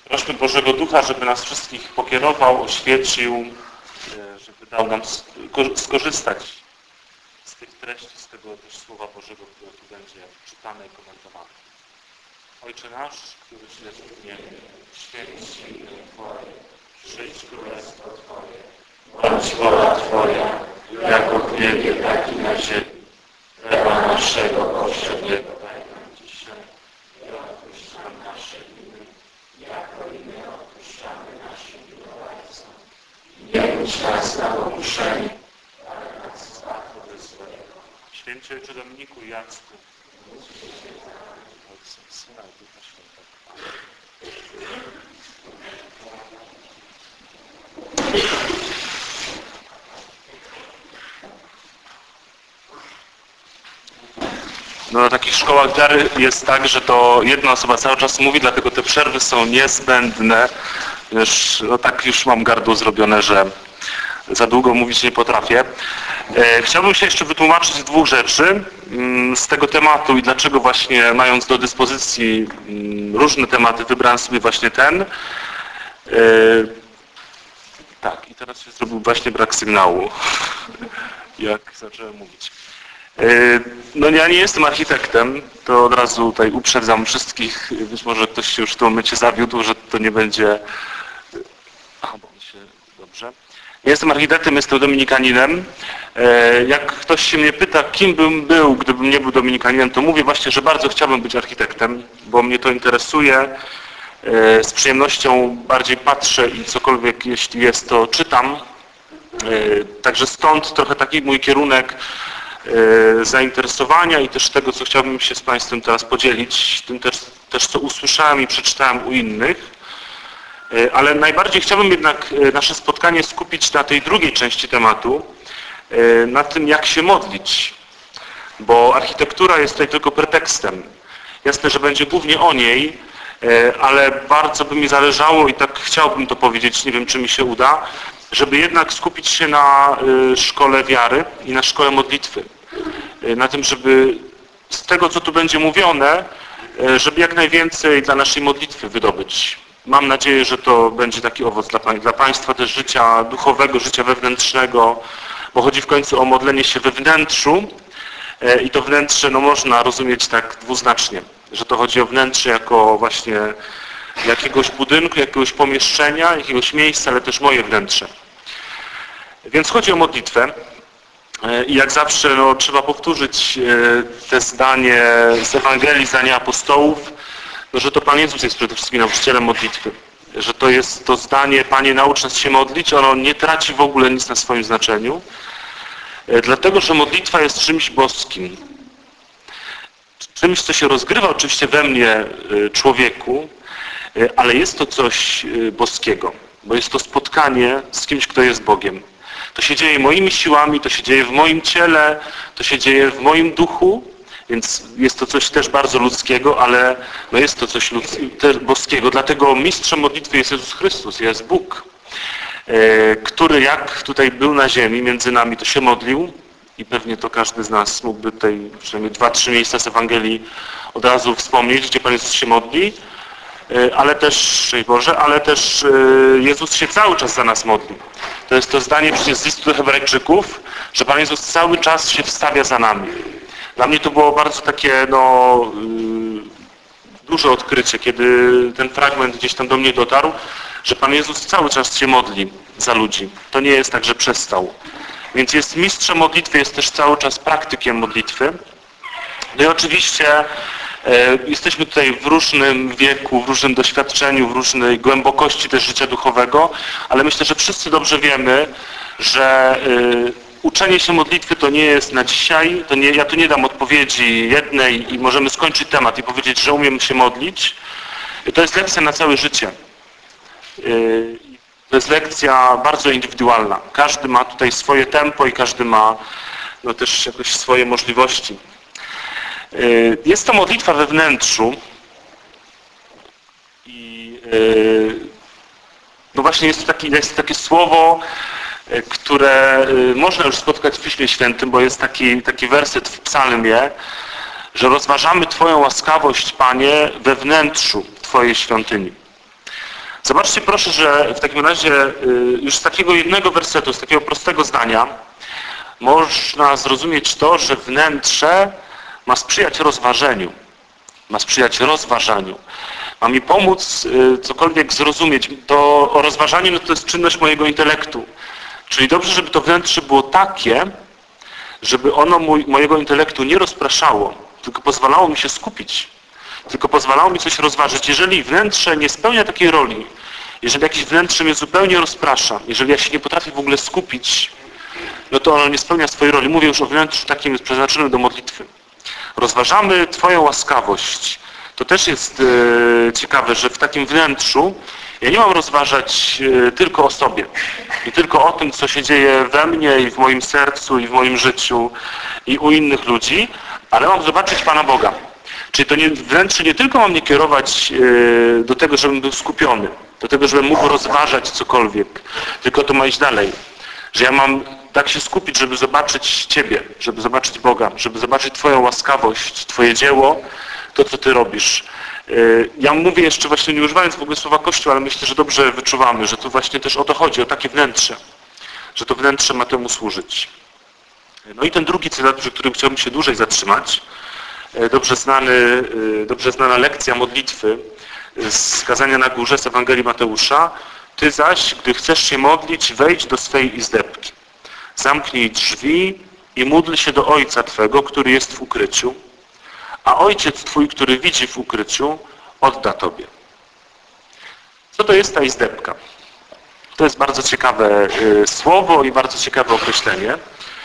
Prośmy Bożego Ducha, żeby nas wszystkich pokierował, oświecił, żeby dał nam skorzystać z tych treści, z tego też Słowa Bożego, które tu będzie czytane i komentowane. Ojcze nasz, któryś jest w niebie, święć się imię Twoje, przyjdź królestwo Twoje, bądź wola Twoja, jako w niebie, tak i na ziemi. Chleba naszego powszedniego daj nam dzisiaj i odpuść nam nasze winy, jako i my odpuszczamy naszym winowajcom. Nie budź nas na pokuszenie, ale nas zbaw od złego. Święcie Ojcze Dominiku i Jacku, Ojca, Syna i Ducha Świętego. No, na takich szkołach wiary jest tak, że to jedna osoba cały czas mówi, dlatego te przerwy są niezbędne. Wiesz, no tak już mam gardło zrobione, że za długo mówić nie potrafię. Chciałbym się jeszcze wytłumaczyć z dwóch rzeczy z tego tematu i dlaczego właśnie mając do dyspozycji różne tematy wybrałem sobie właśnie ten. Tak, i teraz się zrobił właśnie brak sygnału, jak zacząłem mówić. No ja nie jestem architektem, to od razu tutaj uprzedzam wszystkich, być może ktoś się już w tym momencie zawiódł, że to nie będzie... Aha, bo on się... Dobrze. Nie jestem architektem, jestem dominikaninem. Jak ktoś się mnie pyta, kim bym był, gdybym nie był dominikaninem, to mówię właśnie, że bardzo chciałbym być architektem, bo mnie to interesuje. Z przyjemnością bardziej patrzę i cokolwiek jeśli jest, to czytam. Także stąd trochę taki mój kierunek zainteresowania i też tego, co chciałbym się z Państwem teraz podzielić, tym też co usłyszałem i przeczytałem u innych. Ale najbardziej chciałbym jednak nasze spotkanie skupić na tej drugiej części tematu, na tym, jak się modlić, bo architektura jest tutaj tylko pretekstem. Jasne, że będzie głównie o niej, ale bardzo by mi zależało i tak chciałbym to powiedzieć, nie wiem, czy mi się uda, żeby jednak skupić się na szkole wiary i na szkole modlitwy. Na tym, żeby z tego, co tu będzie mówione, żeby jak najwięcej dla naszej modlitwy wydobyć. Mam nadzieję, że to będzie taki owoc dla Państwa też życia duchowego, życia wewnętrznego, bo chodzi w końcu o modlenie się we wnętrzu i to wnętrze no, można rozumieć tak dwuznacznie, że to chodzi o wnętrze jako właśnie jakiegoś budynku, jakiegoś pomieszczenia, jakiegoś miejsca, ale też moje wnętrze. Więc chodzi o modlitwę i jak zawsze no, trzeba powtórzyć te zdanie z Ewangelii, zdanie apostołów, no, że to Pan Jezus jest przede wszystkim nauczycielem modlitwy. Że to jest to zdanie, Panie, naucz nas się modlić, ono nie traci w ogóle nic na swoim znaczeniu, dlatego, że modlitwa jest czymś boskim. Czymś, co się rozgrywa oczywiście we mnie, człowieku, ale jest to coś boskiego, bo jest to spotkanie z kimś, kto jest Bogiem. To się dzieje moimi siłami, to się dzieje w moim ciele, to się dzieje w moim duchu, więc jest to coś też bardzo ludzkiego, ale no jest to coś też boskiego. Dlatego mistrzem modlitwy jest Jezus Chrystus, jest Bóg, który jak tutaj był na ziemi, między nami, to się modlił i pewnie to każdy z nas mógłby tutaj przynajmniej 2-3 miejsca z Ewangelii od razu wspomnieć, gdzie Pan Jezus się modli, ale też, szczęść Boże, ale też Jezus się cały czas za nas modli. To jest to zdanie przecież z listu do Hebrajczyków, że Pan Jezus cały czas się wstawia za nami. Dla mnie to było bardzo takie no, duże odkrycie, kiedy ten fragment gdzieś tam do mnie dotarł, że Pan Jezus cały czas się modli za ludzi. To nie jest tak, że przestał. Więc jest mistrzem modlitwy, jest też cały czas praktykiem modlitwy. No i oczywiście jesteśmy tutaj w różnym wieku, w różnym doświadczeniu, w różnej głębokości też życia duchowego, ale myślę, że wszyscy dobrze wiemy, że uczenie się modlitwy to nie jest na dzisiaj, ja tu nie dam odpowiedzi jednej i możemy skończyć temat i powiedzieć, że umiem się modlić. To jest lekcja na całe życie. To jest lekcja bardzo indywidualna. Każdy ma tutaj swoje tempo i każdy ma no, też jakoś swoje możliwości. Jest to modlitwa we wnętrzu i no właśnie jest takie słowo, które można już spotkać w Piśmie Świętym, bo jest taki werset w psalmie, że rozważamy Twoją łaskawość, Panie, we wnętrzu Twojej świątyni. Zobaczcie proszę, że w takim razie już z takiego jednego wersetu, z takiego prostego zdania można zrozumieć to, że wnętrze ma sprzyjać rozważeniu. Ma sprzyjać rozważaniu. Ma mi pomóc cokolwiek zrozumieć. To rozważanie no to jest czynność mojego intelektu. Czyli dobrze, żeby to wnętrze było takie, żeby ono mojego intelektu nie rozpraszało, tylko pozwalało mi się skupić. Tylko pozwalało mi coś rozważyć. Jeżeli wnętrze nie spełnia takiej roli, jeżeli jakieś wnętrze mnie zupełnie rozprasza, jeżeli ja się nie potrafię w ogóle skupić, no to ono nie spełnia swojej roli. Mówię już o wnętrzu takim przeznaczonym do modlitwy. Rozważamy Twoją łaskawość. To też jest ciekawe, że w takim wnętrzu ja nie mam rozważać tylko o sobie i tylko o tym, co się dzieje we mnie i w moim sercu i w moim życiu i u innych ludzi, ale mam zobaczyć Pana Boga. Czyli to wnętrze nie tylko ma mnie kierować do tego, żebym był skupiony, do tego, żebym mógł rozważać cokolwiek, tylko to ma iść dalej. Że ja mam tak się skupić, żeby zobaczyć Ciebie, żeby zobaczyć Boga, żeby zobaczyć Twoją łaskawość, Twoje dzieło, to, co Ty robisz. Ja mówię jeszcze właśnie nie używając w ogóle słowa Kościół, ale myślę, że dobrze wyczuwamy, że tu właśnie też o to chodzi, o takie wnętrze, że to wnętrze ma temu służyć. No i ten drugi cytat, przy którym chciałbym się dłużej zatrzymać, dobrze znana lekcja modlitwy z kazania na górze z Ewangelii Mateusza. Ty zaś, gdy chcesz się modlić, wejdź do swej izdebki. Zamknij drzwi i módl się do Ojca Twego, który jest w ukryciu, a Ojciec Twój, który widzi w ukryciu, odda Tobie. Co to jest ta izdebka? To jest bardzo ciekawe słowo i bardzo ciekawe określenie.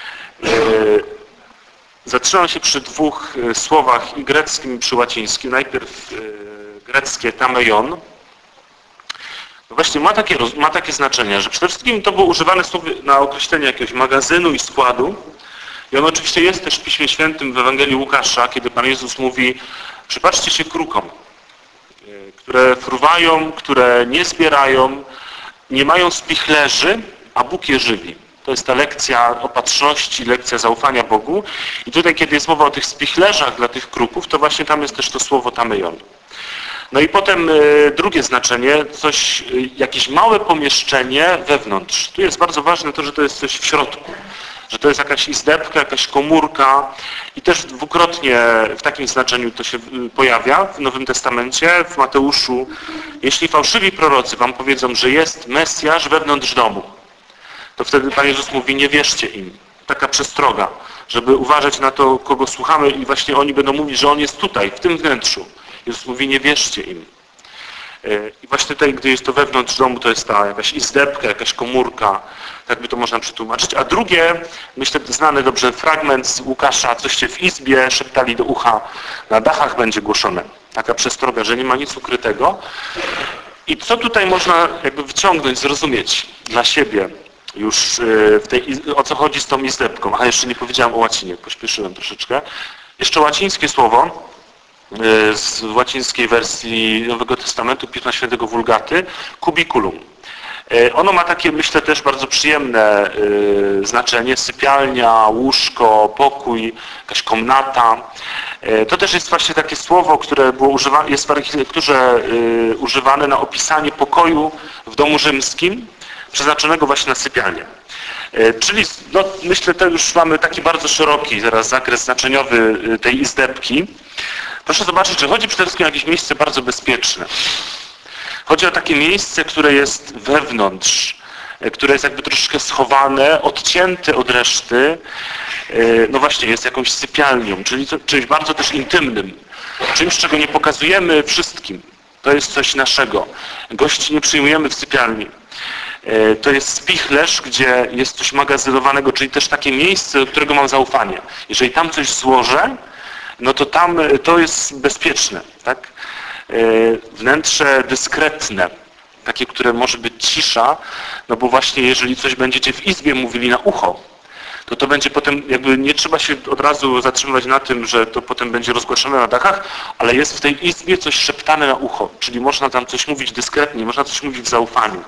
Zatrzymam się przy dwóch słowach, i greckim, i przy łacińskim. Najpierw greckie tameion. No właśnie ma takie znaczenie, że przede wszystkim to było używane słowo na określenie jakiegoś magazynu i składu. I on oczywiście jest też w Piśmie Świętym w Ewangelii Łukasza, kiedy Pan Jezus mówi: przypatrzcie się krukom, które fruwają, które nie zbierają, nie mają spichlerzy, a Bóg je żywi. To jest ta lekcja opatrzności, lekcja zaufania Bogu. I tutaj, kiedy jest mowa o tych spichlerzach dla tych kruków, to właśnie tam jest też to słowo tameion. No i potem drugie znaczenie, jakieś małe pomieszczenie wewnątrz. Tu jest bardzo ważne to, że to jest coś w środku. Że to jest jakaś izdebka, jakaś komórka i też dwukrotnie w takim znaczeniu to się pojawia w Nowym Testamencie, w Mateuszu. Jeśli fałszywi prorocy wam powiedzą, że jest Mesjasz wewnątrz domu, to wtedy Pan Jezus mówi: nie wierzcie im. Taka przestroga, żeby uważać na to, kogo słuchamy i właśnie oni będą mówić, że On jest tutaj, w tym wnętrzu. Jezus mówi: nie wierzcie im. I właśnie tutaj, gdy jest to wewnątrz domu, to jest ta jakaś izdebka, jakaś komórka, tak by to można przetłumaczyć. A drugie, myślę, znany dobrze fragment z Łukasza: coście w izbie szeptali do ucha, na dachach będzie głoszone. Taka przestroga, że nie ma nic ukrytego. I co tutaj można jakby wyciągnąć, zrozumieć dla siebie już o co chodzi z tą izdebką. A jeszcze nie powiedziałem o łacinie, pośpieszyłem troszeczkę. Jeszcze łacińskie słowo z łacińskiej wersji Nowego Testamentu, Pisma Świętego Vulgaty, cubiculum. Ono ma takie, myślę, też bardzo przyjemne znaczenie: sypialnia, łóżko, pokój, jakaś komnata. To też jest właśnie takie słowo, które jest w architekturze używane na opisanie pokoju w domu rzymskim, przeznaczonego właśnie na sypialnię. Czyli no, myślę, że już mamy taki bardzo szeroki zaraz zakres znaczeniowy tej izdebki. Proszę zobaczyć, że chodzi przede wszystkim o jakieś miejsce bardzo bezpieczne. Chodzi o takie miejsce, które jest wewnątrz, które jest jakby troszeczkę schowane, odcięte od reszty. No właśnie, jest jakąś sypialnią, czyli czymś bardzo też intymnym. Czymś, czego nie pokazujemy wszystkim. To jest coś naszego. Gości nie przyjmujemy w sypialni. To jest spichlerz, gdzie jest coś magazynowanego, czyli też takie miejsce, do którego mam zaufanie. Jeżeli tam coś złożę, no to tam to jest bezpieczne, tak? Wnętrze dyskretne, takie, które może być cisza, no bo właśnie jeżeli coś będziecie w izbie mówili na ucho, to będzie potem, jakby nie trzeba się od razu zatrzymywać na tym, że to potem będzie rozgłaszane na dachach, ale jest w tej izbie coś szeptane na ucho, czyli można tam coś mówić dyskretnie, można coś mówić w zaufaniu.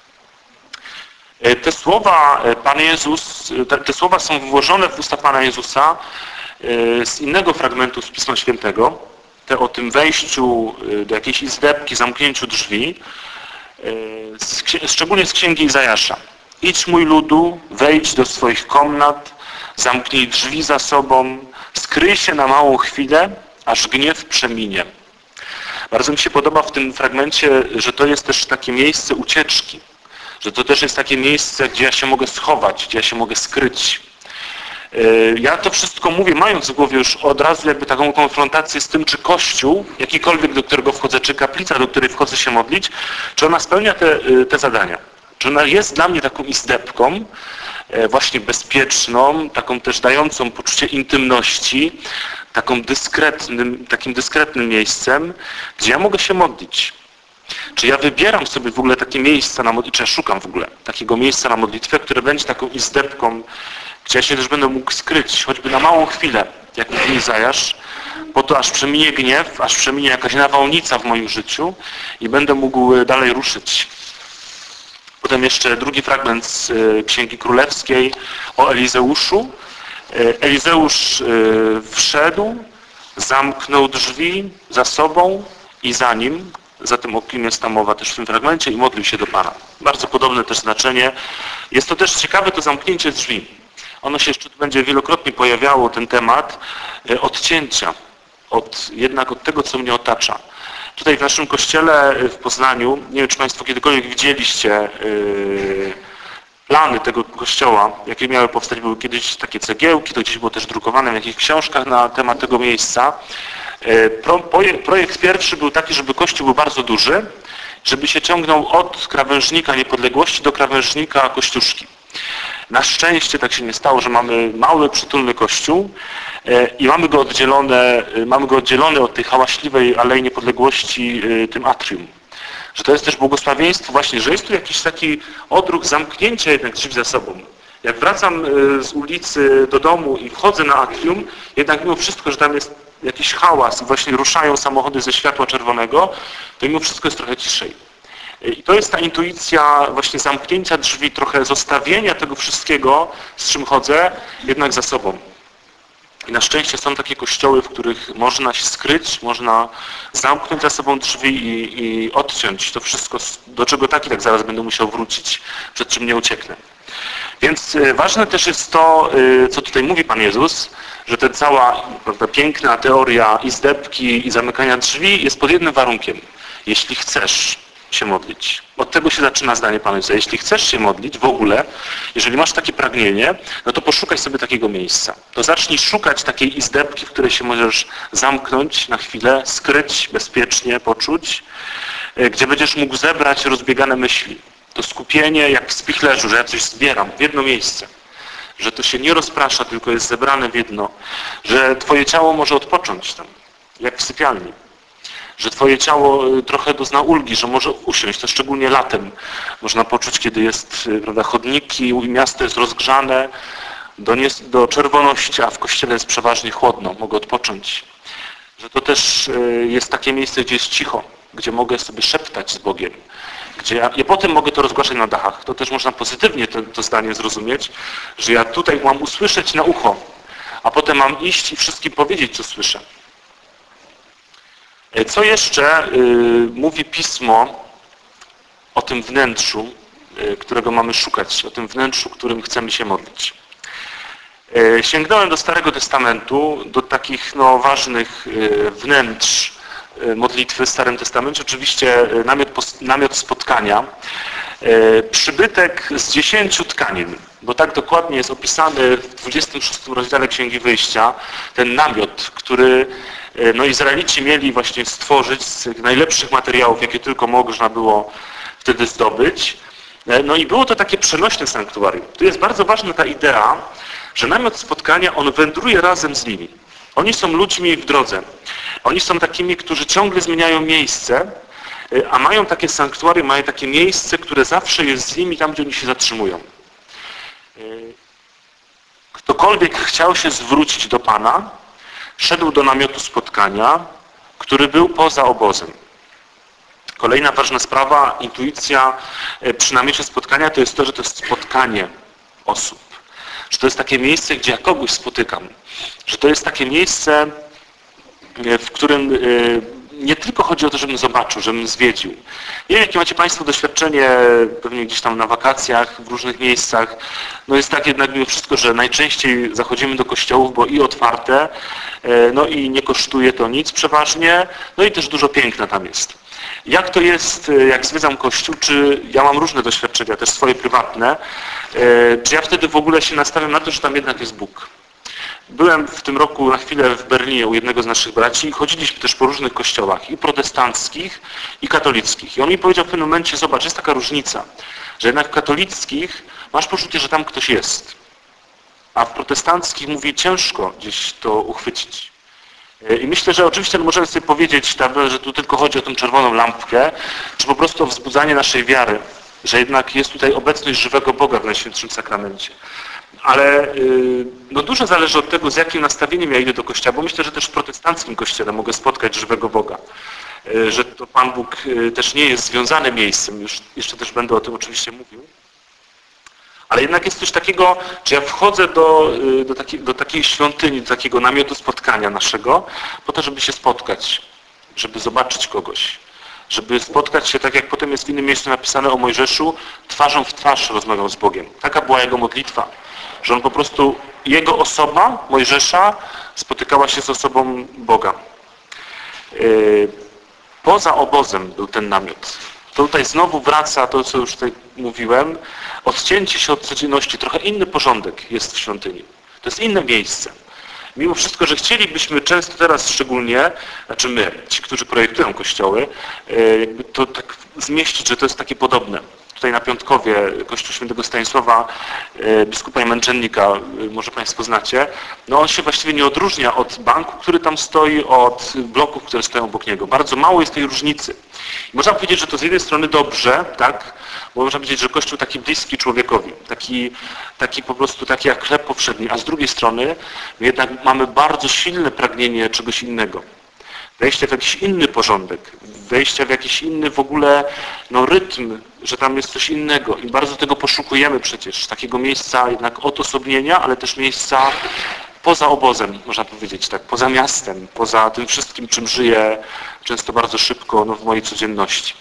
Te słowa Pan Jezus, te słowa są włożone w usta Pana Jezusa z innego fragmentu z Pisma Świętego, te o tym wejściu do jakiejś izdebki, zamknięciu drzwi. szczególnie z księgi Izajasza. Idź mój ludu, wejdź do swoich komnat, zamknij drzwi za sobą, skryj się na małą chwilę, aż gniew przeminie. Bardzo mi się podoba w tym fragmencie, że to jest też takie miejsce ucieczki, że to też jest takie miejsce, gdzie ja się mogę schować, gdzie ja się mogę skryć. Ja to wszystko mówię, mając w głowie już od razu jakby taką konfrontację z tym, czy Kościół, jakikolwiek, do którego wchodzę, czy kaplica, do której wchodzę się modlić, czy ona spełnia te zadania. Czy ona jest dla mnie taką izdebką, właśnie bezpieczną, taką też dającą poczucie intymności, takim dyskretnym miejscem, gdzie ja mogę się modlić. Czy ja wybieram sobie w ogóle takie miejsca na modlitwę, czy ja szukam w ogóle takiego miejsca na modlitwę, które będzie taką izdebką, gdzie ja się też będę mógł skryć, choćby na małą chwilę, jak mówi Izajasz, po to aż przeminie gniew, aż przeminie jakaś nawałnica w moim życiu i będę mógł dalej ruszyć. Potem jeszcze drugi fragment z Księgi Królewskiej o Elizeuszu. Elizeusz wszedł, zamknął drzwi za sobą i za nim, zatem o kim jest ta mowa też w tym fragmencie, i modlił się do Pana. Bardzo podobne też znaczenie. Jest to też ciekawe to zamknięcie drzwi. Ono się jeszcze tu będzie wielokrotnie pojawiało, ten temat odcięcia jednak od tego, co mnie otacza. Tutaj w naszym kościele w Poznaniu, nie wiem, czy Państwo kiedykolwiek widzieliście plany tego kościoła, jakie miały powstać, były kiedyś takie cegiełki, to gdzieś było też drukowane w jakichś książkach na temat tego miejsca. Projekt pierwszy był taki, żeby kościół był bardzo duży, żeby się ciągnął od krawężnika Niepodległości do krawężnika Kościuszki. Na szczęście tak się nie stało, że mamy mały, przytulny kościół i mamy go oddzielony od tej hałaśliwej Alei Niepodległości tym atrium. Że to jest też błogosławieństwo właśnie, że jest tu jakiś taki odruch zamknięcia jednak drzwi za sobą. Jak wracam z ulicy do domu i wchodzę na atrium, jednak mimo wszystko, że tam jest jakiś hałas i właśnie ruszają samochody ze światła czerwonego, to mimo wszystko jest trochę ciszej. I to jest ta intuicja właśnie zamknięcia drzwi, trochę zostawienia tego wszystkiego, z czym chodzę, jednak za sobą. I na szczęście są takie kościoły, w których można się skryć, można zamknąć za sobą drzwi i odciąć to wszystko, do czego tak i tak zaraz będę musiał wrócić, przed czym nie ucieknę. Więc ważne też jest to, co tutaj mówi Pan Jezus, że ta cała piękna teoria izdebki i zamykania drzwi jest pod jednym warunkiem. Jeśli chcesz się modlić. Od tego się zaczyna zdanie Pana Jezusa. Jeśli chcesz się modlić w ogóle, jeżeli masz takie pragnienie, no to poszukaj sobie takiego miejsca. To zacznij szukać takiej izdebki, w której się możesz zamknąć na chwilę, skryć, bezpiecznie, poczuć, gdzie będziesz mógł zebrać rozbiegane myśli. To skupienie jak w spichlerzu, że ja coś zbieram w jedno miejsce. Że to się nie rozprasza, tylko jest zebrane w jedno. Że Twoje ciało może odpocząć tam, jak w sypialni. Że Twoje ciało trochę dozna ulgi, że może usiąść, to szczególnie latem. Można poczuć, kiedy jest, prawda, chodniki i miasto jest rozgrzane do czerwoności, a w kościele jest przeważnie chłodno, mogę odpocząć. Że to też jest takie miejsce, gdzie jest cicho, gdzie mogę sobie szeptać z Bogiem. Gdzie ja potem mogę to rozgłaszać na dachach. To też można pozytywnie to zdanie zrozumieć, że ja tutaj mam usłyszeć na ucho, a potem mam iść i wszystkim powiedzieć, co słyszę. Co jeszcze mówi Pismo o tym wnętrzu, którego mamy szukać, o tym wnętrzu, którym chcemy się modlić? Sięgnąłem do Starego Testamentu, do takich ważnych wnętrz modlitwy w Starym Testamencie. Oczywiście namiot spotkania, przybytek z 10 tkanin, bo tak dokładnie jest opisany w 26 rozdziale Księgi Wyjścia, ten namiot, który Izraelici mieli właśnie stworzyć z najlepszych materiałów, jakie tylko można było wtedy zdobyć. I było to takie przenośne sanktuarium. Tu jest bardzo ważna ta idea, że namiot spotkania, on wędruje razem z nimi. Oni są ludźmi w drodze. Oni są takimi, którzy ciągle zmieniają miejsce, a mają takie sanktuarium, mają takie miejsce, które zawsze jest z nimi tam, gdzie oni się zatrzymują. Ktokolwiek chciał się zwrócić do Pana, szedł do namiotu spotkania, który był poza obozem. Kolejna ważna sprawa, intuicja przy namiocie spotkania, to jest to, że to jest spotkanie osób. Że to jest takie miejsce, gdzie ja kogoś spotykam. Że to jest takie miejsce, w którym nie tylko chodzi o to, żebym zobaczył, żebym zwiedził. Nie wiem, jakie macie Państwo doświadczenie, pewnie gdzieś tam na wakacjach, w różnych miejscach. No jest tak jednak mimo wszystko, że najczęściej zachodzimy do kościołów, bo i otwarte, no i nie kosztuje to nic przeważnie, no i też dużo piękna tam jest. Jak to jest, jak zwiedzam kościół, czy ja mam różne doświadczenia, też swoje prywatne, czy ja wtedy w ogóle się nastawiam na to, że tam jednak jest Bóg. Byłem w tym roku na chwilę w Berlinie u jednego z naszych braci i chodziliśmy też po różnych kościołach, i protestanckich, i katolickich. I on mi powiedział w pewnym momencie, zobacz, jest taka różnica, że jednak w katolickich masz poczucie, że tam ktoś jest. A w protestanckich, mówi, ciężko gdzieś to uchwycić. I myślę, że oczywiście możemy sobie powiedzieć, że tu tylko chodzi o tę czerwoną lampkę, czy po prostu o wzbudzanie naszej wiary, że jednak jest tutaj obecność żywego Boga w Najświętszym Sakramencie. Ale no dużo zależy od tego, z jakim nastawieniem ja idę do kościoła, bo myślę, że też w protestanckim kościele mogę spotkać żywego Boga. Że to Pan Bóg też nie jest związany miejscem, już jeszcze też będę o tym oczywiście mówił. Ale jednak jest coś takiego, że ja wchodzę do takiej świątyni, do takiego namiotu spotkania naszego, po to, żeby się spotkać, żeby zobaczyć kogoś, żeby spotkać się, tak jak potem jest w innym miejscu napisane o Mojżeszu, twarzą w twarz rozmawiał z Bogiem. Taka była jego modlitwa, że on po prostu, jego osoba, Mojżesza, spotykała się z osobą Boga. Poza obozem był ten namiot. To tutaj znowu wraca to, co już tutaj mówiłem, odcięcie się od codzienności, trochę inny porządek jest w świątyni. To jest inne miejsce. Mimo wszystko, że chcielibyśmy często teraz szczególnie, znaczy my, ci, którzy projektują kościoły, jakby to tak zmieścić, że to jest takie podobne. Tutaj na Piątkowie Kościół Świętego Stanisława, biskupa i męczennika, może Państwo znacie, no on się właściwie nie odróżnia od banku, który tam stoi, od bloków, które stoją obok niego. Bardzo mało jest tej różnicy. I można powiedzieć, że to z jednej strony dobrze, tak, bo można powiedzieć, że Kościół taki bliski człowiekowi, taki po prostu taki jak chleb powszedni, a z drugiej strony jednak mamy bardzo silne pragnienie czegoś innego. Wejście w jakiś inny porządek, wejście w jakiś inny w ogóle rytm, że tam jest coś innego i bardzo tego poszukujemy przecież, takiego miejsca jednak odosobnienia, ale też miejsca poza obozem, można powiedzieć tak, poza miastem, poza tym wszystkim, czym żyję często bardzo szybko w mojej codzienności.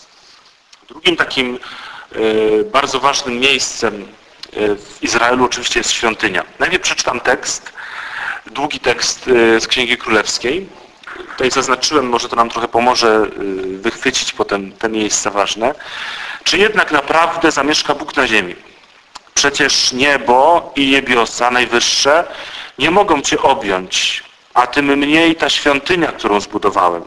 Drugim takim bardzo ważnym miejscem w Izraelu oczywiście jest świątynia. Najpierw przeczytam tekst, długi tekst z Księgi Królewskiej. Tutaj zaznaczyłem, może to nam trochę pomoże wychwycić potem te miejsca ważne. Czy jednak naprawdę zamieszka Bóg na ziemi? Przecież niebo i niebiosa najwyższe nie mogą Cię objąć, a tym mniej ta świątynia, którą zbudowałem.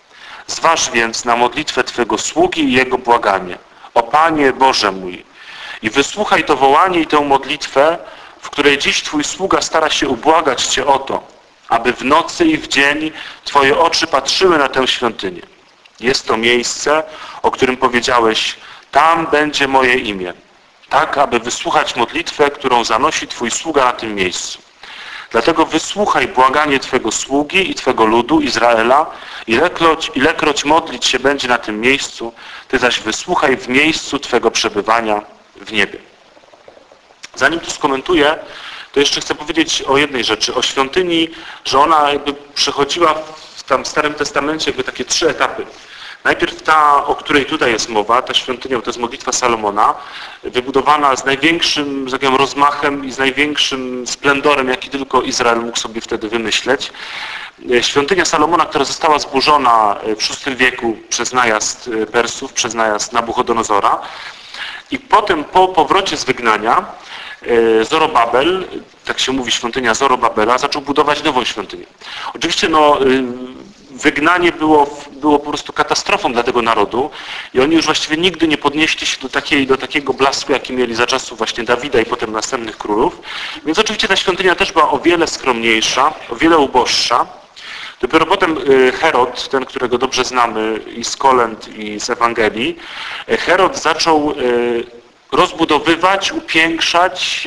Zważ więc na modlitwę Twego sługi i jego błaganie. O Panie Boże mój, i wysłuchaj to wołanie i tę modlitwę, w której dziś Twój sługa stara się ubłagać Cię o to, aby w nocy i w dzień Twoje oczy patrzyły na tę świątynię. Jest to miejsce, o którym powiedziałeś, tam będzie moje imię. Tak, aby wysłuchać modlitwę, którą zanosi Twój sługa na tym miejscu. Dlatego wysłuchaj błaganie Twego sługi i Twego ludu, Izraela, ilekroć modlić się będzie na tym miejscu, Ty zaś wysłuchaj w miejscu Twego przebywania w niebie. Zanim to skomentuję, to jeszcze chcę powiedzieć o jednej rzeczy, o świątyni, że ona jakby przechodziła w tam Starym Testamencie jakby takie 3 etapy. Najpierw ta, o której tutaj jest mowa, ta świątynia, to jest modlitwa Salomona, wybudowana z największym rozmachem i z największym splendorem, jaki tylko Izrael mógł sobie wtedy wymyśleć. Świątynia Salomona, która została zburzona w VI wieku przez najazd Persów, przez najazd Nabuchodonozora. I potem po powrocie z wygnania Zorobabel, tak się mówi, świątynia Zorobabela, zaczął budować nową świątynię. Oczywiście wygnanie było po prostu katastrofą dla tego narodu i oni już właściwie nigdy nie podnieśli się do takiego blasku, jaki mieli za czasów właśnie Dawida i potem następnych królów. Więc oczywiście ta świątynia też była o wiele skromniejsza, o wiele uboższa. Dopiero potem Herod, ten, którego dobrze znamy i z kolęd i z Ewangelii, Herod zaczął rozbudowywać, upiększać,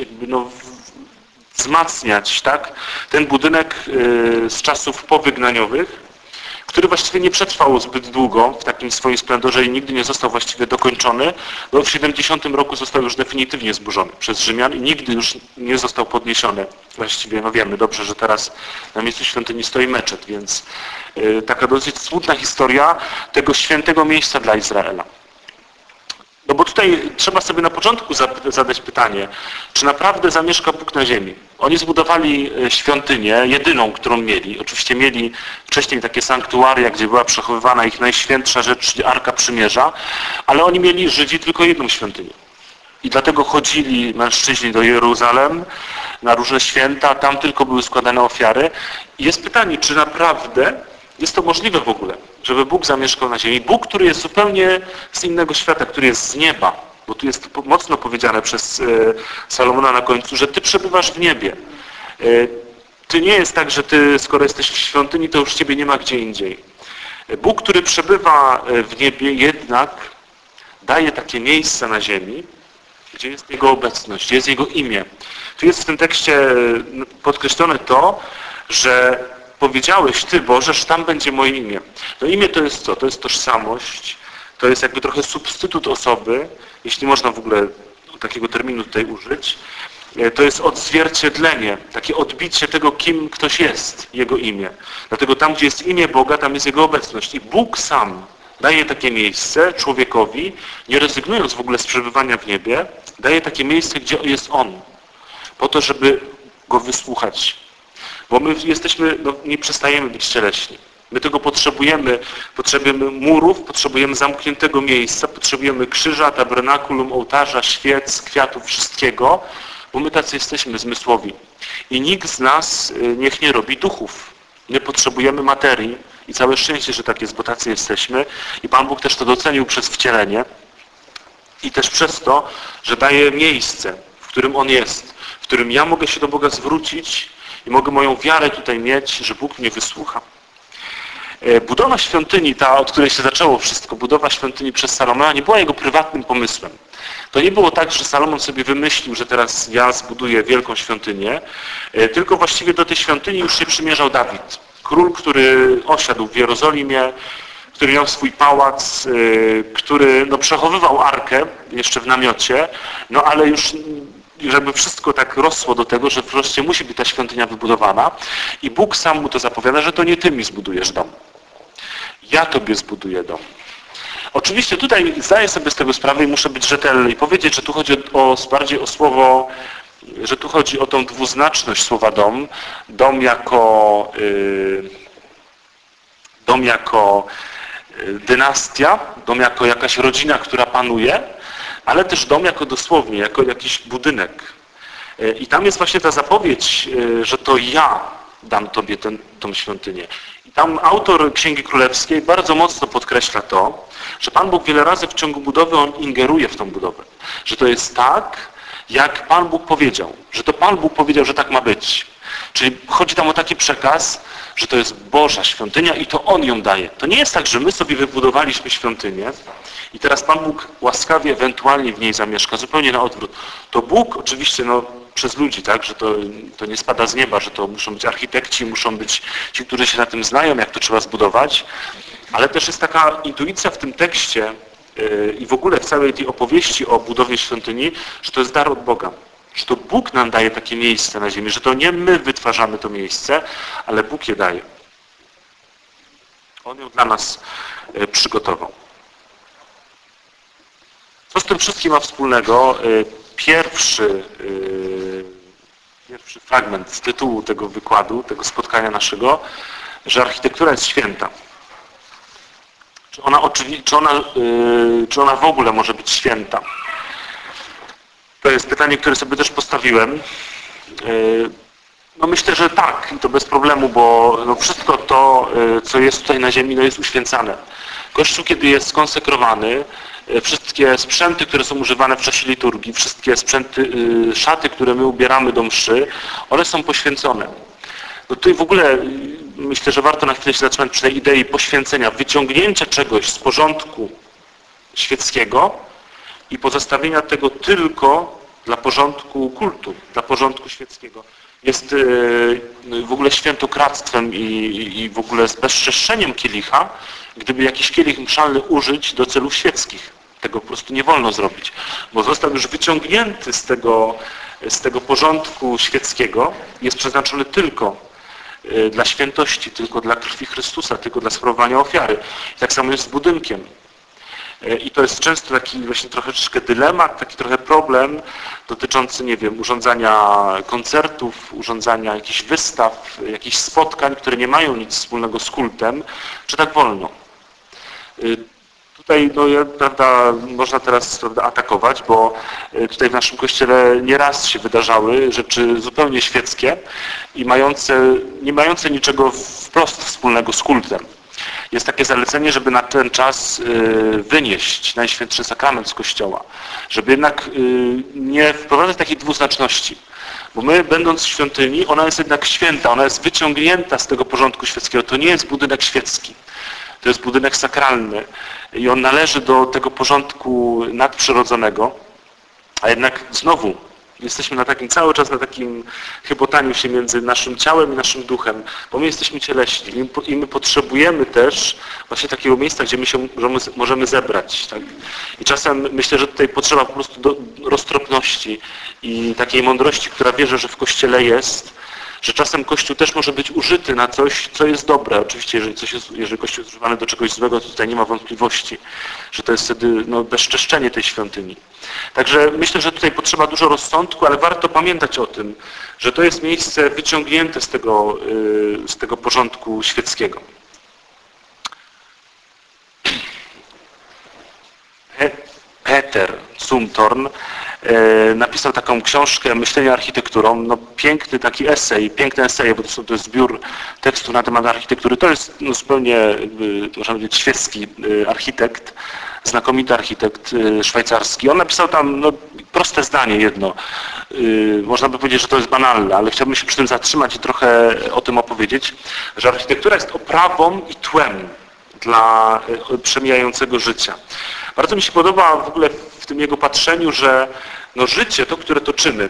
wzmacniać, tak, ten budynek z czasów powygnaniowych. który właściwie nie przetrwał zbyt długo w takim swoim splendorze i nigdy nie został właściwie dokończony, bo w 70 roku został już definitywnie zburzony przez Rzymian i nigdy już nie został podniesiony. Właściwie no wiemy dobrze, że teraz na miejscu świątyni stoi meczet, więc taka dosyć smutna historia tego świętego miejsca dla Izraela. No bo tutaj trzeba sobie na początku zadać pytanie, czy naprawdę zamieszka Bóg na ziemi? Oni zbudowali świątynię, jedyną, którą mieli. Oczywiście mieli wcześniej takie sanktuaria, gdzie była przechowywana ich najświętsza rzecz, czyli Arka Przymierza, ale oni mieli, Żydzi, tylko jedną świątynię. I dlatego chodzili mężczyźni do Jeruzalem na różne święta, tam tylko były składane ofiary. I jest pytanie, czy naprawdę jest to możliwe w ogóle, żeby Bóg zamieszkał na ziemi. Bóg, który jest zupełnie z innego świata, który jest z nieba, bo tu jest mocno powiedziane przez Salomona na końcu, że Ty przebywasz w niebie. Ty nie jest tak, że Ty, skoro jesteś w świątyni, to już Ciebie nie ma gdzie indziej. Bóg, który przebywa w niebie, jednak daje takie miejsce na ziemi, gdzie jest Jego obecność, gdzie jest Jego imię. Tu jest w tym tekście podkreślone to, że powiedziałeś Ty, Boże, że tam będzie moje imię. No imię to jest co? To jest tożsamość, to jest jakby trochę substytut osoby, jeśli można w ogóle takiego terminu tutaj użyć. To jest odzwierciedlenie, takie odbicie tego, kim ktoś jest, Jego imię. Dlatego tam, gdzie jest imię Boga, tam jest Jego obecność. I Bóg sam daje takie miejsce człowiekowi, nie rezygnując w ogóle z przebywania w niebie, daje takie miejsce, gdzie jest On, po to, żeby Go wysłuchać. Bo my jesteśmy, no, nie przestajemy być cieleśni. My tego potrzebujemy murów, potrzebujemy zamkniętego miejsca, potrzebujemy krzyża, tabernakulum, ołtarza, świec, kwiatów, wszystkiego, bo my tacy jesteśmy zmysłowi. I nikt z nas niech nie robi duchów. My potrzebujemy materii i całe szczęście, że tak jest, bo tacy jesteśmy. I Pan Bóg też to docenił przez wcielenie i też przez to, że daje miejsce, w którym On jest, w którym ja mogę się do Boga zwrócić i mogę moją wiarę tutaj mieć, że Bóg mnie wysłucha. Budowa świątyni, ta, od której się zaczęło wszystko, budowa świątyni przez Salomona nie była jego prywatnym pomysłem. To nie było tak, że Salomon sobie wymyślił, że teraz ja zbuduję wielką świątynię, tylko właściwie do tej świątyni już się przymierzał Dawid. Król, który osiadł w Jerozolimie, który miał swój pałac, który no, przechowywał arkę jeszcze w namiocie, no ale już żeby wszystko tak rosło do tego, że wreszcie musi być ta świątynia wybudowana i Bóg sam mu to zapowiada, że to nie Ty mi zbudujesz dom. Ja Tobie zbuduję dom. Oczywiście tutaj zdaję sobie z tego sprawę i muszę być rzetelny i powiedzieć, że tu chodzi bardziej o słowo, że tu chodzi o tą dwuznaczność słowa dom. Dom jako dynastia, dom jako jakaś rodzina, która panuje, ale też dom jako dosłownie, jako jakiś budynek. I tam jest właśnie ta zapowiedź, że to ja dam Tobie tą świątynię. I tam autor Księgi Królewskiej bardzo mocno podkreśla to, że Pan Bóg wiele razy w ciągu budowy On ingeruje w tą budowę. Że to jest tak, jak Pan Bóg powiedział. Że to Pan Bóg powiedział, że tak ma być. Czyli chodzi tam o taki przekaz, że to jest Boża świątynia i to On ją daje. To nie jest tak, że my sobie wybudowaliśmy świątynię i teraz Pan Bóg łaskawie ewentualnie w niej zamieszka. Zupełnie na odwrót. To Bóg oczywiście przez ludzi, tak, że to nie spada z nieba, że to muszą być architekci, muszą być ci, którzy się na tym znają, jak to trzeba zbudować. Ale też jest taka intuicja w tym tekście i w ogóle w całej tej opowieści o budowie świątyni, że to jest dar od Boga. Że to Bóg nam daje takie miejsce na ziemi, że to nie my wytwarzamy to miejsce, ale Bóg je daje. On ją dla nas przygotował. Co z tym wszystkim ma wspólnego? Pierwszy fragment z tytułu tego wykładu, tego spotkania naszego, że architektura jest święta. Czy ona w ogóle może być święta? To jest pytanie, które sobie też postawiłem. No myślę, że tak i to bez problemu, bo no wszystko to, co jest tutaj na ziemi, no jest uświęcane. Kościół, kiedy jest skonsekrowany, wszystkie sprzęty, które są używane w czasie liturgii, wszystkie sprzęty, szaty, które my ubieramy do mszy, one są poświęcone. No tutaj w ogóle myślę, że warto na chwilę się zatrzymać przy tej idei poświęcenia, wyciągnięcia czegoś z porządku świeckiego i pozostawienia tego tylko dla porządku kultu, dla porządku świeckiego. jest w ogóle świętokradztwem i w ogóle z bezczeszczeniem kielicha, gdyby jakiś kielich mszalny użyć do celów świeckich. Tego po prostu nie wolno zrobić, bo został już wyciągnięty z tego porządku świeckiego, jest przeznaczony tylko dla świętości, tylko dla krwi Chrystusa, tylko dla sprawowania ofiary. I tak samo jest z budynkiem. I to jest często taki właśnie troszeczkę dylemat, taki trochę problem dotyczący, nie wiem, urządzania koncertów, urządzania jakichś wystaw, jakichś spotkań, które nie mają nic wspólnego z kultem, czy tak wolno. Tutaj, prawda, można teraz, prawda, atakować, bo tutaj w naszym kościele nieraz się wydarzały rzeczy zupełnie świeckie i nie mające niczego wprost wspólnego z kultem. Jest takie zalecenie, żeby na ten czas wynieść Najświętszy Sakrament z Kościoła, żeby jednak nie wprowadzać takiej dwuznaczności. Bo my, będąc w świątyni, ona jest jednak święta, ona jest wyciągnięta z tego porządku świeckiego. To nie jest budynek świecki, to jest budynek sakralny i on należy do tego porządku nadprzyrodzonego, a jednak znowu jesteśmy cały czas na takim chybotaniu się między naszym ciałem i naszym duchem, bo my jesteśmy cieleśni i my potrzebujemy też właśnie takiego miejsca, gdzie my się możemy zebrać. Tak? I czasem myślę, że tutaj potrzeba po prostu roztropności i takiej mądrości, która wierzy, że w Kościele jest, że czasem Kościół też może być użyty na coś, co jest dobre. Oczywiście, jeżeli Kościół jest używany do czegoś złego, to tutaj nie ma wątpliwości, że to jest wtedy bezczeszczenie tej świątyni. Także myślę, że tutaj potrzeba dużo rozsądku, ale warto pamiętać o tym, że to jest miejsce wyciągnięte z tego porządku świeckiego. Peter Zumthor napisał taką książkę Myślenie architekturą, piękny taki esej, piękne eseje, bo to jest zbiór tekstu na temat architektury. To jest zupełnie, można powiedzieć, świecki architekt, znakomity architekt szwajcarski. On napisał tam proste zdanie jedno. Można by powiedzieć, że to jest banalne, ale chciałbym się przy tym zatrzymać i trochę o tym opowiedzieć, że architektura jest oprawą i tłem dla przemijającego życia. Bardzo mi się podoba w ogóle w tym jego patrzeniu, że życie, to, które toczymy,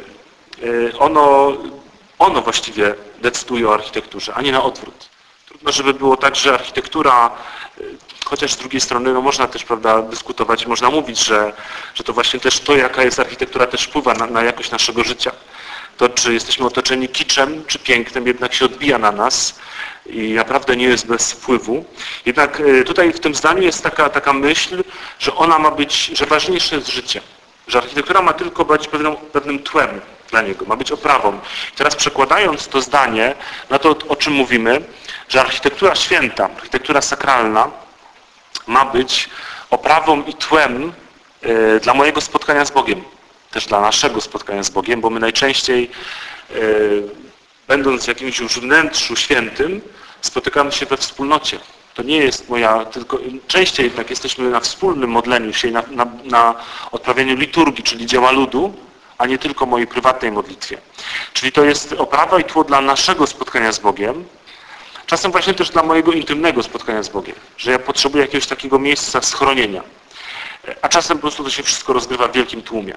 ono właściwie decyduje o architekturze, a nie na odwrót. Trudno, żeby było tak, że architektura, chociaż z drugiej strony można też, prawda, dyskutować, można mówić, że to właśnie też to, jaka jest architektura, też wpływa na jakość naszego życia. To, czy jesteśmy otoczeni kiczem, czy pięknem, jednak się odbija na nas i naprawdę nie jest bez wpływu. Jednak tutaj w tym zdaniu jest taka myśl, że ona ma być, że ważniejsze jest życie. Że architektura ma tylko być pewnym tłem dla niego, ma być oprawą. I teraz przekładając to zdanie na to, o czym mówimy, że architektura święta, architektura sakralna ma być oprawą i tłem dla mojego spotkania z Bogiem. Też dla naszego spotkania z Bogiem, bo my najczęściej, będąc w jakimś już wnętrzu świętym, spotykamy się we wspólnocie. To nie jest tylko częściej jednak jesteśmy na wspólnym modleniu się, na odprawianiu liturgii, czyli dzieła ludu, a nie tylko mojej prywatnej modlitwie. Czyli to jest oprawa i tło dla naszego spotkania z Bogiem, czasem właśnie też dla mojego intymnego spotkania z Bogiem, że ja potrzebuję jakiegoś takiego miejsca schronienia, a czasem po prostu to się wszystko rozgrywa w wielkim tłumie.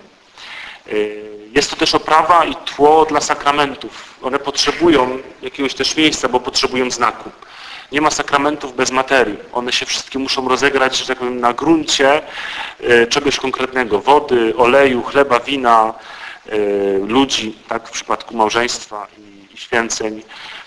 Jest to też oprawa i tło dla sakramentów. One potrzebują jakiegoś też miejsca, bo potrzebują znaku. Nie ma sakramentów bez materii. One się wszystkie muszą rozegrać, że tak powiem, na gruncie czegoś konkretnego. Wody, oleju, chleba, wina, ludzi, tak, w przypadku małżeństwa i święceń,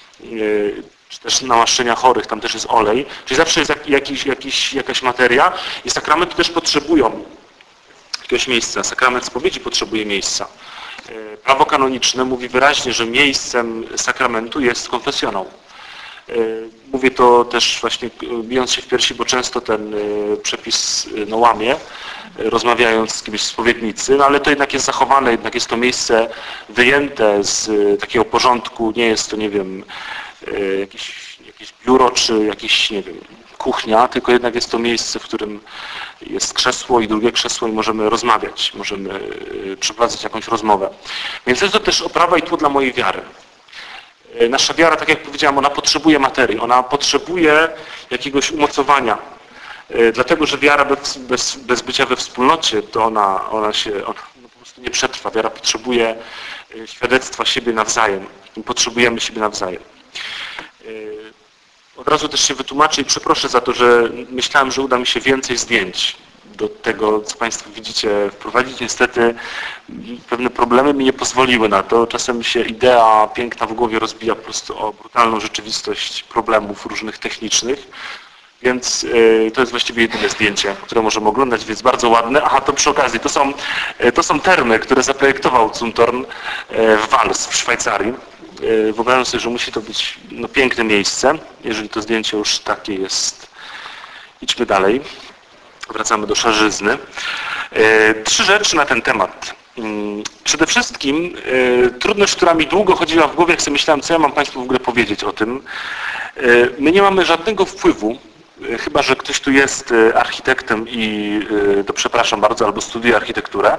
czy też namaszczenia chorych, tam też jest olej. Czyli zawsze jest jakaś materia i sakramenty też potrzebują jakiegoś miejsca. Sakrament spowiedzi potrzebuje miejsca. Prawo kanoniczne mówi wyraźnie, że miejscem sakramentu jest konfesjonał. Mówię to też właśnie bijąc się w piersi, bo często ten przepis łamię, rozmawiając z kimś z spowiednicy, ale to jednak jest zachowane, jednak jest to miejsce wyjęte z takiego porządku, nie jest to, nie wiem, jakieś biuro czy jakieś, nie wiem, kuchnia, tylko jednak jest to miejsce, w którym jest krzesło i drugie krzesło i możemy rozmawiać, możemy przeprowadzać jakąś rozmowę. Więc jest to też oprawa i tło dla mojej wiary. Nasza wiara, tak jak powiedziałem, ona potrzebuje materii, ona potrzebuje jakiegoś umocowania. Dlatego, że wiara bez bycia we wspólnocie, to ona po prostu prostu nie przetrwa. Wiara potrzebuje świadectwa siebie nawzajem. Potrzebujemy siebie nawzajem. Od razu też się wytłumaczę i przeproszę za to, że myślałem, że uda mi się więcej zdjęć do tego, co Państwo widzicie, wprowadzić. Niestety pewne problemy mi nie pozwoliły na to. Czasem się idea piękna w głowie rozbija po prostu o brutalną rzeczywistość problemów różnych technicznych. Więc to jest właściwie jedyne zdjęcie, które możemy oglądać, więc bardzo ładne. Aha, to przy okazji, to są termy, które zaprojektował Zumthorn w Wals w Szwajcarii. Wyobrażam sobie, że musi to być piękne miejsce. Jeżeli to zdjęcie już takie jest, idźmy dalej. Wracamy do szarzyzny. 3 rzeczy na ten temat. Przede wszystkim trudność, która mi długo chodziła w głowie, jak sobie myślałem, co ja mam Państwu w ogóle powiedzieć o tym. My nie mamy żadnego wpływu, chyba że ktoś tu jest architektem i, to przepraszam bardzo, albo studiuje architekturę.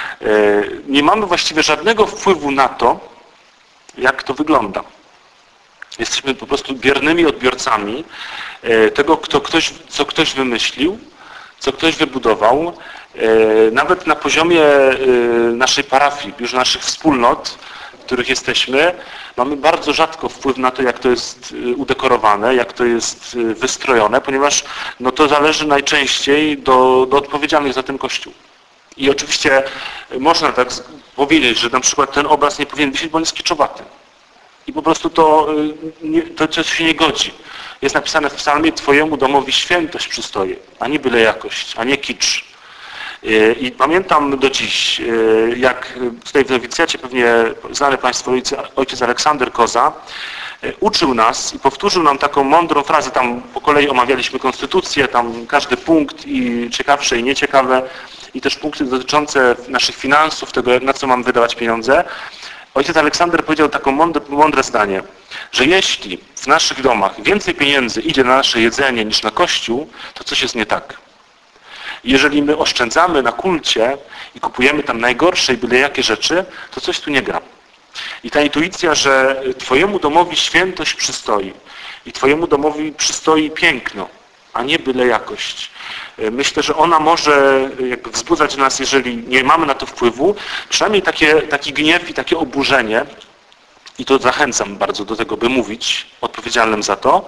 Nie mamy właściwie żadnego wpływu na to, jak to wygląda. Jesteśmy po prostu biernymi odbiorcami tego, co ktoś wymyślił, co ktoś wybudował. Nawet na poziomie naszej parafii, już naszych wspólnot, w których jesteśmy, mamy bardzo rzadko wpływ na to, jak to jest udekorowane, jak to jest wystrojone, ponieważ to zależy najczęściej do odpowiedzialnych za ten Kościół. I oczywiście można tak powiedzieć, że na przykład ten obraz nie powinien wisieć, bo on jest kiczowaty. I po prostu to się nie godzi. Jest napisane w psalmie: Twojemu domowi świętość przystoi, a nie byle jakość, a nie kicz. I pamiętam do dziś, jak tutaj w nowicjacie pewnie znany Państwo ojciec Aleksander Koza uczył nas i powtórzył nam taką mądrą frazę. Tam po kolei omawialiśmy konstytucję, tam każdy punkt, i ciekawsze i nieciekawe, i też punkty dotyczące naszych finansów, tego, na co mam wydawać pieniądze. Ojciec Aleksander powiedział taką mądre zdanie, że jeśli w naszych domach więcej pieniędzy idzie na nasze jedzenie niż na Kościół, to coś jest nie tak. Jeżeli my oszczędzamy na kulcie i kupujemy tam najgorsze i byle jakie rzeczy, to coś tu nie gra. I ta intuicja, że Twojemu domowi świętość przystoi i Twojemu domowi przystoi piękno, a nie byle jakość. Myślę, że ona może jakby wzbudzać nas, jeżeli nie mamy na to wpływu, przynajmniej taki gniew i takie oburzenie, i to zachęcam bardzo do tego, by mówić odpowiedzialnym za to,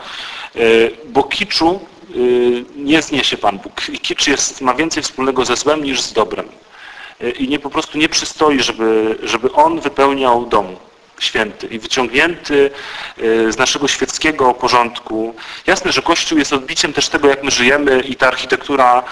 bo kiczu nie zniesie Pan Bóg. I kicz ma więcej wspólnego ze złem niż z dobrem. I po prostu nie przystoi, żeby on wypełniał dom święty i wyciągnięty z naszego świeckiego porządku. Jasne, że Kościół jest odbiciem też tego, jak my żyjemy, i ta architektura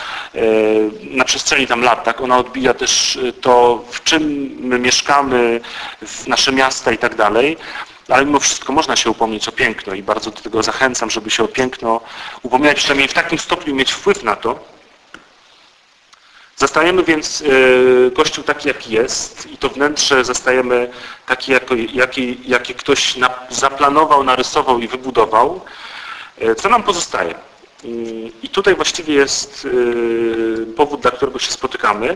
na przestrzeni tam lat, tak, ona odbija też to, w czym my mieszkamy, w nasze miasta i tak dalej. Ale mimo wszystko można się upomnieć o piękno i bardzo do tego zachęcam, żeby się o piękno upominać, przynajmniej w takim stopniu mieć wpływ na to. Zastajemy więc Kościół taki, jaki jest, i to wnętrze zastajemy takie, jakie ktoś zaplanował, narysował i wybudował. Co nam pozostaje? I tutaj właściwie jest powód, dla którego się spotykamy.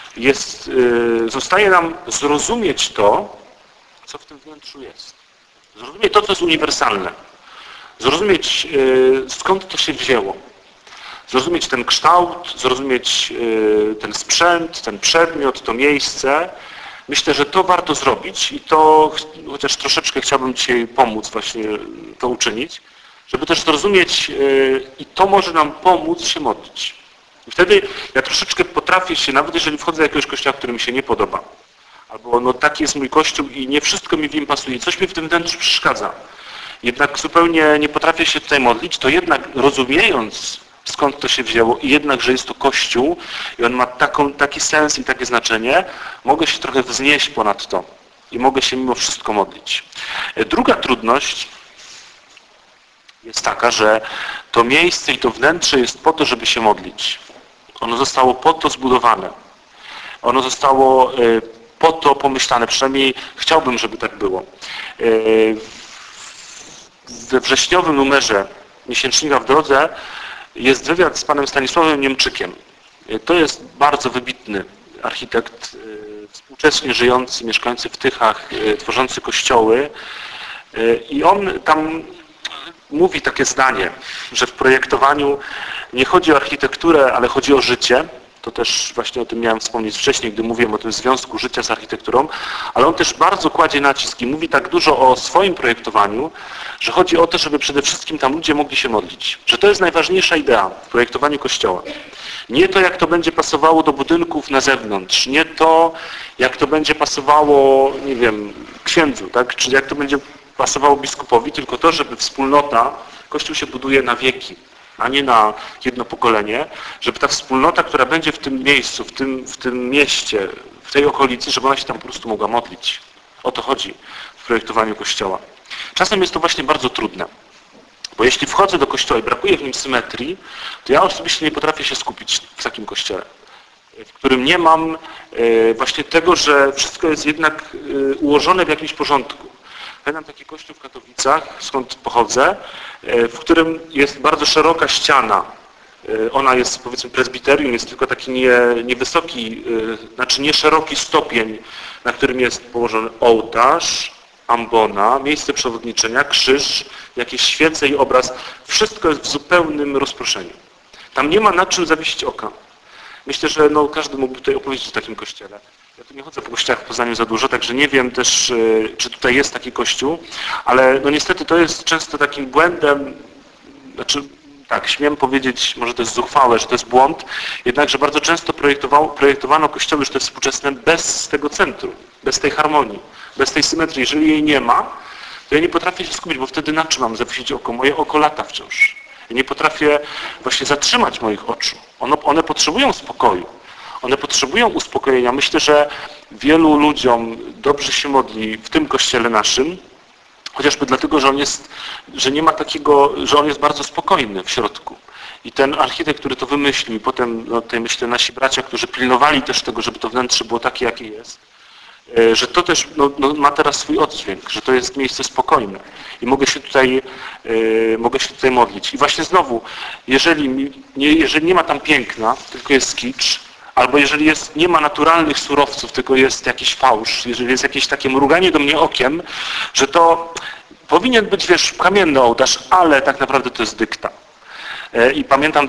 Zostaje nam zrozumieć to, co w tym wnętrzu jest. Zrozumieć to, co jest uniwersalne. Zrozumieć, skąd to się wzięło. Zrozumieć ten kształt, zrozumieć ten sprzęt, ten przedmiot, to miejsce. Myślę, że to warto zrobić i to, chociaż troszeczkę chciałbym dzisiaj pomóc właśnie to uczynić, żeby też zrozumieć, i to może nam pomóc się modlić. I wtedy ja troszeczkę potrafię się, nawet jeżeli wchodzę do jakiegoś kościoła, który mi się nie podoba, albo taki jest mój Kościół i nie wszystko mi w nim pasuje, coś mi w tym wnętrzu przeszkadza, jednak zupełnie nie potrafię się tutaj modlić, to jednak rozumiejąc, skąd to się wzięło, i jednak, że jest to Kościół i on ma taki sens i takie znaczenie, mogę się trochę wznieść ponad to i mogę się mimo wszystko modlić. Druga trudność jest taka, że to miejsce i to wnętrze jest po to, żeby się modlić. Ono zostało po to zbudowane. Ono zostało po to pomyślane, przynajmniej chciałbym, żeby tak było. We wrześniowym numerze miesięcznika W drodze jest wywiad z panem Stanisławem Niemczykiem. To jest bardzo wybitny architekt, współcześnie żyjący, mieszkający w Tychach, tworzący kościoły. I on tam mówi takie zdanie, że w projektowaniu nie chodzi o architekturę, ale chodzi o życie. To też właśnie o tym miałem wspomnieć wcześniej, gdy mówiłem o tym związku życia z architekturą, ale on też bardzo kładzie nacisk i mówi tak dużo o swoim projektowaniu, że chodzi o to, żeby przede wszystkim tam ludzie mogli się modlić. Że to jest najważniejsza idea w projektowaniu kościoła. Nie to, jak to będzie pasowało do budynków na zewnątrz, nie to, jak to będzie pasowało, nie wiem, księdzu, tak? Czy jak to będzie pasowało biskupowi, tylko to, żeby wspólnota, Kościół się buduje na wieki, a nie na jedno pokolenie, żeby ta wspólnota, która będzie w tym miejscu, w tym mieście, w tej okolicy, żeby ona się tam po prostu mogła modlić. O to chodzi w projektowaniu Kościoła. Czasem jest to właśnie bardzo trudne, bo jeśli wchodzę do Kościoła i brakuje w nim symetrii, to ja osobiście nie potrafię się skupić w takim Kościele, w którym nie mam właśnie tego, że wszystko jest jednak ułożone w jakimś porządku. Pamiętam taki kościół w Katowicach, skąd pochodzę, w którym jest bardzo szeroka ściana. Ona jest, powiedzmy, prezbiterium, jest tylko taki niewysoki, znaczy nie szeroki stopień, na którym jest położony ołtarz, ambona, miejsce przewodniczenia, krzyż, jakieś świece i obraz. Wszystko jest w zupełnym rozproszeniu. Tam nie ma na czym zawiesić oka. Myślę, że każdy mógłby tutaj opowiedzieć o takim kościele. Ja tu nie chodzę po kościołach w Poznaniu za dużo, także nie wiem też, czy tutaj jest taki kościół, ale niestety to jest często takim błędem, znaczy tak, śmiem powiedzieć, może to jest zuchwałe, że to jest błąd, jednakże bardzo często projektowano kościoły, że to jest współczesne, bez tego centrum, bez tej harmonii, bez tej symetrii. Jeżeli jej nie ma, to ja nie potrafię się skupić, bo wtedy na czym mam zawiesić oko? Moje oko lata wciąż. Ja nie potrafię właśnie zatrzymać moich oczu. One potrzebują spokoju. One potrzebują uspokojenia. Myślę, że wielu ludziom dobrze się modli w tym kościele naszym, chociażby dlatego, że nie ma takiego, że on jest bardzo spokojny w środku. I ten architekt, który to wymyślił, i potem tutaj myślę nasi bracia, którzy pilnowali też tego, żeby to wnętrze było takie, jakie jest, że to też ma teraz swój oddźwięk, że to jest miejsce spokojne. I mogę się tutaj modlić. I właśnie znowu, jeżeli nie ma tam piękna, tylko jest kicz, albo jeżeli nie ma naturalnych surowców, tylko jest jakiś fałsz, jeżeli jest jakieś takie mruganie do mnie okiem, że to powinien być, kamienny ołtarz, ale tak naprawdę to jest dykta. I pamiętam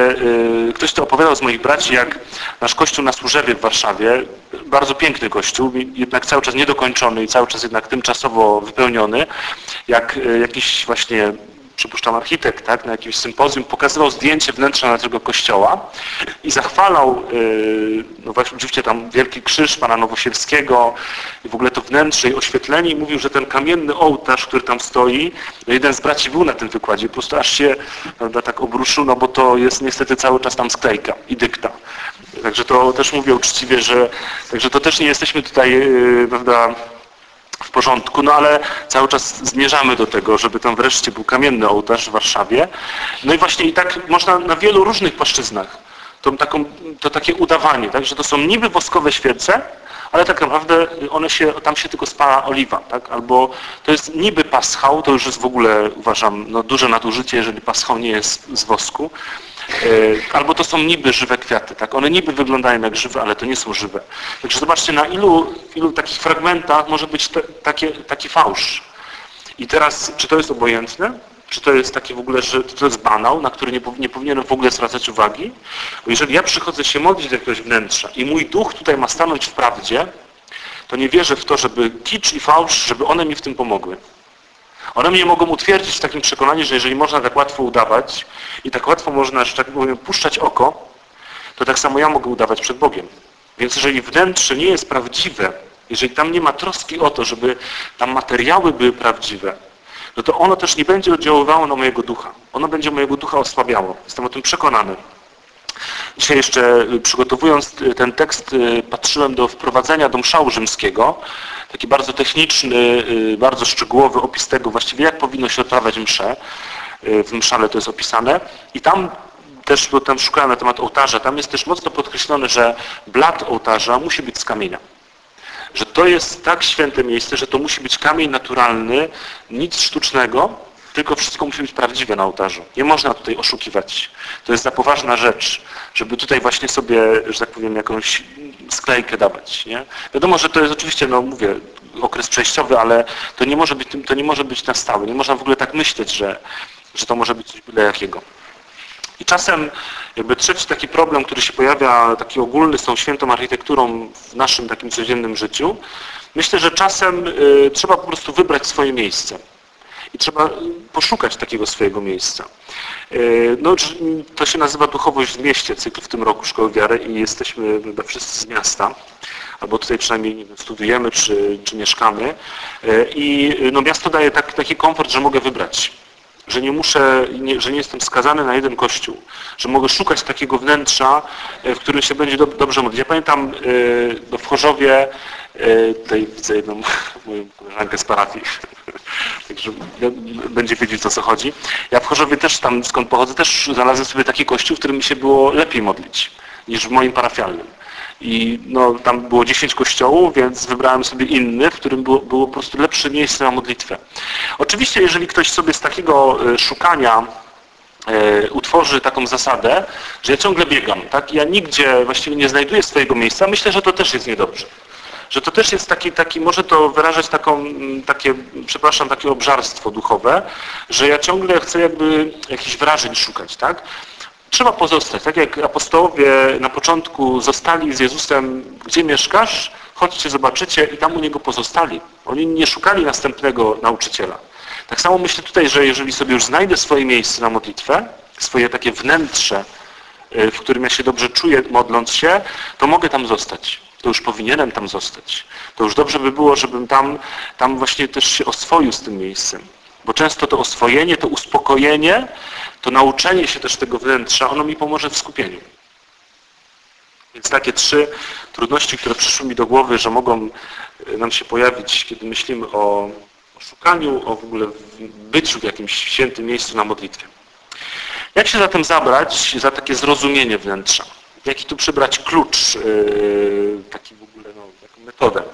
ktoś to opowiadał z moich braci, jak nasz kościół na Służewie w Warszawie, bardzo piękny kościół, jednak cały czas niedokończony i cały czas jednak tymczasowo wypełniony, jak jakiś właśnie, przypuszczam, architekt, tak, na jakimś sympozjum pokazywał zdjęcie wnętrza naszego kościoła i zachwalał, właśnie oczywiście tam wielki krzyż pana Nowosielskiego i w ogóle to wnętrze i oświetlenie i mówił, że ten kamienny ołtarz, który tam stoi, jeden z braci był na tym wykładzie, po prostu aż się, prawda, tak obruszył, bo to jest niestety cały czas tam sklejka i dykta. Także to też mówię uczciwie, także to też nie jesteśmy tutaj, prawda, w porządku, ale cały czas zmierzamy do tego, żeby tam wreszcie był kamienny ołtarz w Warszawie. No i właśnie i tak można na wielu różnych płaszczyznach to takie udawanie, tak, że to są niby woskowe świece, ale tak naprawdę tam się tylko spala oliwa, tak, albo to jest niby paschał, to już jest w ogóle, uważam, duże nadużycie, jeżeli paschał nie jest z wosku, albo to są niby żywe kwiaty, tak? One niby wyglądają jak żywe, ale to nie są żywe. Także zobaczcie, na ilu takich fragmentach może być taki fałsz. I teraz, czy to jest obojętne? Czy to jest takie w ogóle, że to jest banał, na który nie powinienem w ogóle zwracać uwagi? Bo jeżeli ja przychodzę się modlić do jakiegoś wnętrza i mój duch tutaj ma stanąć w prawdzie, to nie wierzę w to, żeby kicz i fałsz, żeby one mi w tym pomogły. One mnie mogą utwierdzić w takim przekonaniu, że jeżeli można tak łatwo udawać i tak łatwo można, że tak powiem, puszczać oko, to tak samo ja mogę udawać przed Bogiem. Więc jeżeli wnętrze nie jest prawdziwe, jeżeli tam nie ma troski o to, żeby tam materiały były prawdziwe, no to ono też nie będzie oddziaływało na mojego ducha. Ono będzie mojego ducha osłabiało. Jestem o tym przekonany. Dzisiaj jeszcze przygotowując ten tekst patrzyłem do wprowadzenia do mszału rzymskiego. Taki bardzo techniczny, bardzo szczegółowy opis tego właściwie, jak powinno się odprawiać mszę. W mszale to jest opisane. I tam też, bo tam szukałem na temat ołtarza, tam jest też mocno podkreślone, że blat ołtarza musi być z kamienia. Że to jest tak święte miejsce, że to musi być kamień naturalny, nic sztucznego, tylko wszystko musi być prawdziwe na ołtarzu. Nie można tutaj oszukiwać. To jest za poważna rzecz, żeby tutaj właśnie sobie, że tak powiem, jakąś sklejkę dawać. Nie? Wiadomo, że to jest oczywiście, mówię, okres przejściowy, ale to nie może być na stałe. Nie można w ogóle tak myśleć, że to może być coś byle jakiego. I czasem jakby trzeci taki problem, który się pojawia, taki ogólny z tą świętą architekturą w naszym takim codziennym życiu, myślę, że czasem trzeba po prostu wybrać swoje miejsce. I trzeba poszukać takiego swojego miejsca. No, to się nazywa Duchowość w mieście, cykl w tym roku Szkoły Wiary i jesteśmy chyba wszyscy z miasta, albo tutaj przynajmniej nie wiem, studiujemy czy mieszkamy. I no, miasto daje taki komfort, że mogę wybrać. Że nie muszę, że nie jestem skazany na jeden kościół, że mogę szukać takiego wnętrza, w którym się będzie dobrze modlić. Ja pamiętam w Chorzowie, tutaj widzę jedną moją koleżankę z parafii, także będzie wiedzieć, o co chodzi. Ja w Chorzowie też tam, skąd pochodzę, też znalazłem sobie taki kościół, w którym mi się było lepiej modlić niż w moim parafialnym. I no, tam było 10 kościołów, więc wybrałem sobie inny, w którym było po prostu lepsze miejsce na modlitwę. Oczywiście, jeżeli ktoś sobie z takiego szukania utworzy taką zasadę, że ja ciągle biegam, tak? Ja nigdzie właściwie nie znajduję swojego miejsca, myślę, że to też jest niedobrze. Że to też jest taki może to wyrażać takie obżarstwo duchowe, że ja ciągle chcę jakby jakichś wrażeń szukać, tak? Trzeba pozostać, tak jak apostołowie na początku zostali z Jezusem, gdzie mieszkasz? Chodźcie, zobaczycie i tam u Niego pozostali. Oni nie szukali następnego nauczyciela. Tak samo myślę tutaj, że jeżeli sobie już znajdę swoje miejsce na modlitwę, swoje takie wnętrze, w którym ja się dobrze czuję modląc się, to mogę tam zostać. To już powinienem tam zostać. To już dobrze by było, żebym tam właśnie też się oswoił z tym miejscem. Bo często to oswojenie, to uspokojenie, to nauczenie się też tego wnętrza, ono mi pomoże w skupieniu. Więc takie 3 trudności, które przyszły mi do głowy, że mogą nam się pojawić, kiedy myślimy o szukaniu, o w ogóle byciu w jakimś świętym miejscu na modlitwie. Jak się zatem zabrać za takie zrozumienie wnętrza? Jaki tu przybrać klucz, taki w ogóle, taką metodę?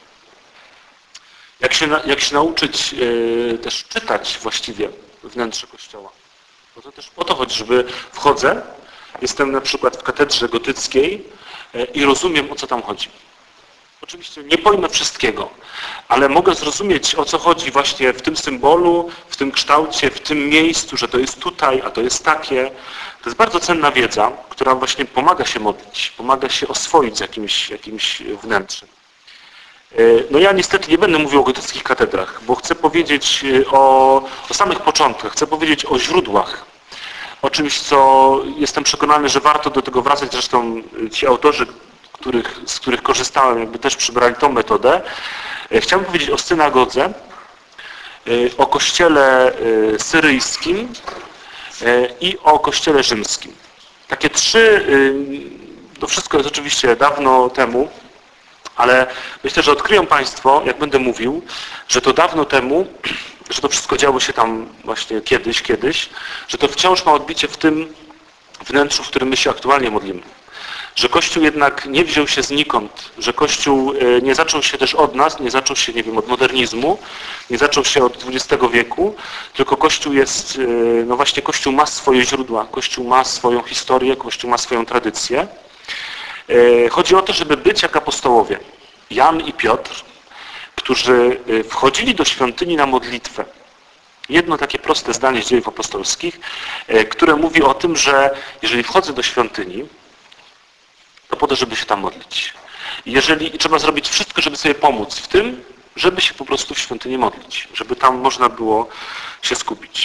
Jak się nauczyć też czytać właściwie wnętrze Kościoła? Bo to też po to chodzi, żeby wchodzę, jestem na przykład w katedrze gotyckiej i rozumiem, o co tam chodzi. Oczywiście nie pojmę wszystkiego, ale mogę zrozumieć, o co chodzi właśnie w tym symbolu, w tym kształcie, w tym miejscu, że to jest tutaj, a to jest takie. To jest bardzo cenna wiedza, która właśnie pomaga się modlić, pomaga się oswoić z jakimś wnętrzem. No ja niestety nie będę mówił o gotyckich katedrach, bo chcę powiedzieć o samych początkach, chcę powiedzieć o źródłach, o czymś, co jestem przekonany, że warto do tego wracać. Zresztą ci autorzy, z których korzystałem, jakby też przybrali tą metodę. Chciałbym powiedzieć o synagodze, o kościele syryjskim i o kościele rzymskim. Takie 3, to wszystko jest oczywiście dawno temu, ale myślę, że odkryją Państwo, jak będę mówił, że to dawno temu, że to wszystko działo się tam właśnie kiedyś, że to wciąż ma odbicie w tym wnętrzu, w którym my się aktualnie modlimy. Że Kościół jednak nie wziął się znikąd, że Kościół nie zaczął się też od nas, nie zaczął się, nie wiem, od modernizmu, nie zaczął się od XX wieku, tylko Kościół jest, no właśnie Kościół ma swoje źródła, Kościół ma swoją historię, Kościół ma swoją tradycję. Chodzi o to, żeby być jak apostołowie, Jan i Piotr, którzy wchodzili do świątyni na modlitwę. Jedno takie proste zdanie z Dziejów Apostolskich, które mówi o tym, że jeżeli wchodzę do świątyni, to po to, żeby się tam modlić. I trzeba zrobić wszystko, żeby sobie pomóc w tym, żeby się po prostu w świątyni modlić, żeby tam można było się skupić.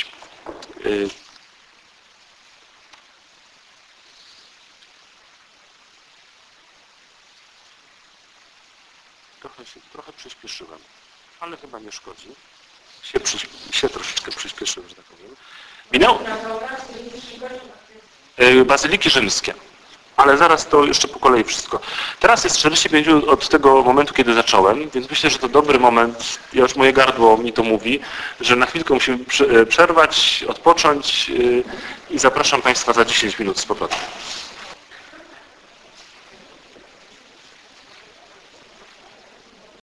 Trochę przyspieszyłem, ale chyba nie szkodzi. Się troszeczkę przyspieszyłem, że tak powiem. Bazyliki rzymskie. Ale zaraz to jeszcze po kolei wszystko. Teraz jest 45 minut od tego momentu, kiedy zacząłem, więc myślę, że to dobry moment, ja już moje gardło mi to mówi, że na chwilkę musimy przerwać, odpocząć i zapraszam Państwa za 10 minut z powrotem.